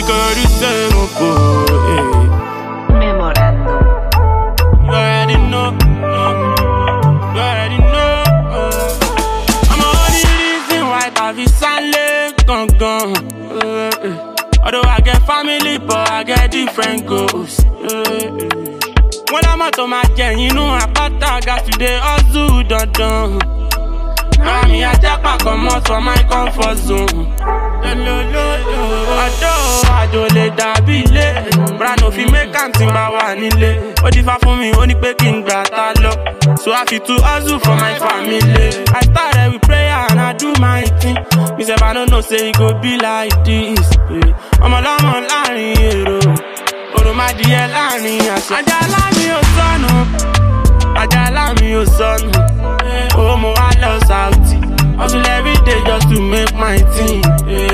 Ikorodu say mo po. Memorando. You already know. You already know. I'm only reason why Tavi Sanle gone. Although I get family, but I get different goals. When I'm out of my gen, you know I got today hustle done. Now me I take my come out from my comfort zone. Ajo le dabi le, brano fi make am timba wa nile. O di fa fun mi, o ni pe kin gba ta lo. So I fit to hustle for my family. I started with prayer and I do my thing. Me say I don't know say it go be like this. I'm a lamb láàrin èrò, oro ma di e láàrin aṣọ. Àjàlá mi ò sọnù, àjàlá mi ò sọnù. Oh mo wá lọ Saudi, hustle every day just to make my thing.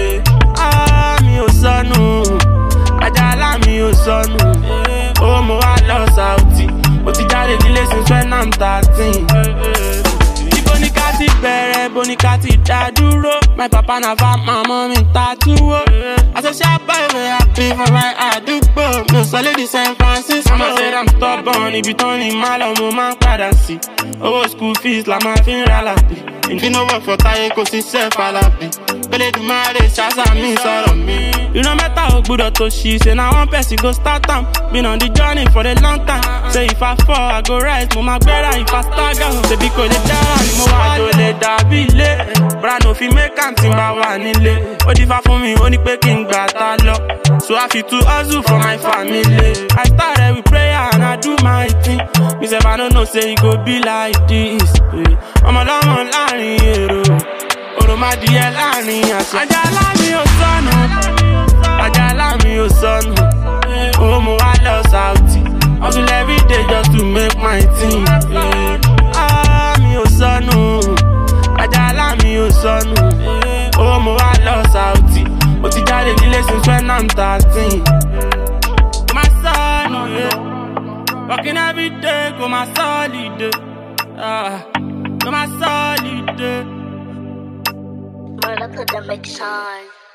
Mi ò sọnù, àjàlá mi ò sọnù. Oh mo wá lọ Saudi, mo ti jáde nílé since when I'm 13. Bonika ti bẹ̀rẹ̀, bonika ti dá dúró. My papa na va, my mommy tattoo. I say sharp boy, we happy for my àdúgbò. Mi ò sọ lady San Francisco. Mama said I'm stubborn, ibi tán ni má lọ mo máa ń padà sí. Owó school fees la máa fi ń ra làbí. If you no work for Táyé kò sí sẹ́ falabi. Pélé dùn máa rè ṣáṣá mi sọ̀rọ̀ mi. Ìran mẹ́ta ò gbúdọ̀ tó ṣí. Say na one person go start am. Been on the journey for a long time. Say if I fall, I go rise. Mo máa gbéra if I stagger. Ṣebí kò lè dára ni mo wá. Àjò lè dàbí ilé. Brano fi make am timba wà nílé. Ó di fa fún mi, ó ní pé kí n gbà tá lọ. So I fit to hustle for my family. I started with prayer and I do my thing. Me say I don't know say it go be like this. Ọmọ lọ́mọ láàrin èrò, oro ma di ẹ láàrin aṣọ. Àjàlá mi ò sọnù, àjàlá mi ò sọnù. Oh mo wá lọ Saudi, hustle every day just to make my thing. Mi ò sọnù, àjàlá mi ò sọnù. Oh mo wá lọ Saudi, mo ti jáde nílé since when I'm 13. Go my sọnù, working every day, go my solid. Go my solid. Run up to the mix shine.